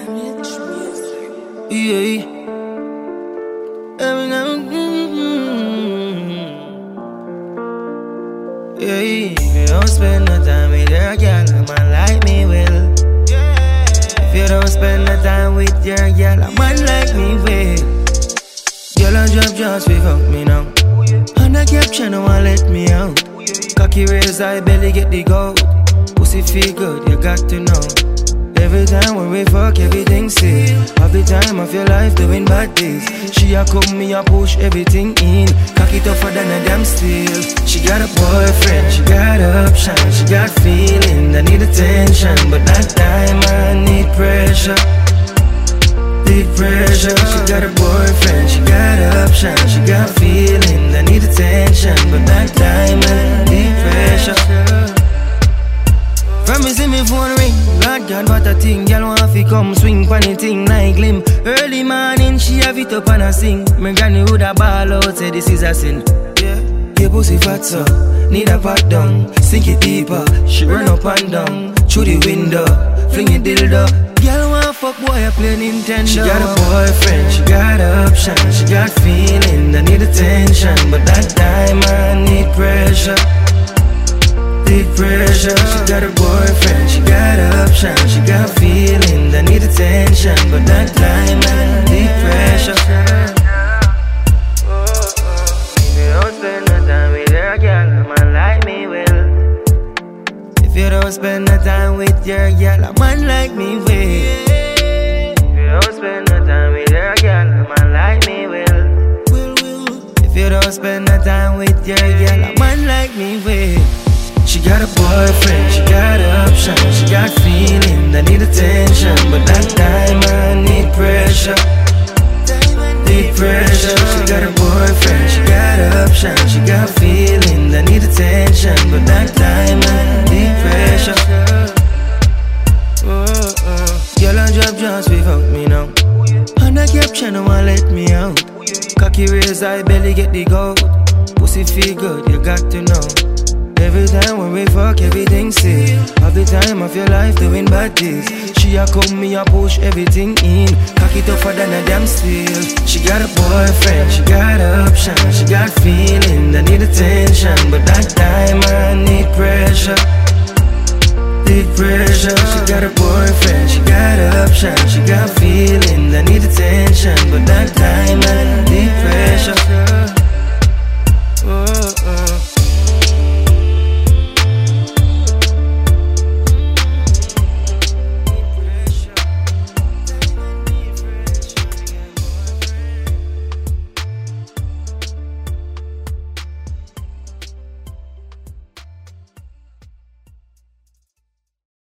Yeah. Yeah, if you don't spend no time with your girl, a man like me will. If you don't spend no time with your girl, a man like me will. Girl and drop just fuck me now. And I caption no one let me out. Cocky raise high belly get the gold. Pussy feel good, you got to know. Every time when we fuck, everything sick. Half the time of your life doing bad things. She a come, me a push everything in. Cocky tougher than a damn steel. She got a boyfriend, she got option. She got feeling, I need attention. But that time I need pressure. Big pressure. She got a boyfriend, she got option. She got feeling, I need attention. But that time I need pressure. Promising me phone ring. God, what a thing. Girl want fi come swing pon the thing like glim. Early morning, she have it up and a sing. My granny woulda ball out, say this is a sin. Yeah, your pussy fat so need a pat down. Sink it deeper, she run up and down. Through the window, fling it dildo. Girl want fuck boy, I play Nintendo. She got a boyfriend, she got option. She got feeling, I need attention. But that time I need pressure. Big pressure. She got a boyfriend, she got option. She got feeling, I need attention. But that time I need pressure. If you don't spend no time with your girl, a man like me will. If you don't spend no time with your girl, a man like me will. If you don't spend no time with your girl, a man like me will. If you don't spend no time with your girl, a man like me will. She got a boyfriend, she got option. She got feeling, I need attention. But that time I need pressure. Big pressure. She got a boyfriend, she got option. She got feeling, I need attention. But that time I need pressure. Girl and drop just we fuck me now. And I caption no one let me out. Cocky raise high belly get the gold. Pussy feel good, you got to know. Every time when we fuck, everything sick. Half the time of your life doing bad things. She a come, me a push everything in. Cocky tougher than a damn steel. She got a boyfriend, she got option. She got feeling, I need attention. But that time I need pressure. Big pressure. She got a boyfriend, she got option. She got feeling, I need attention. But that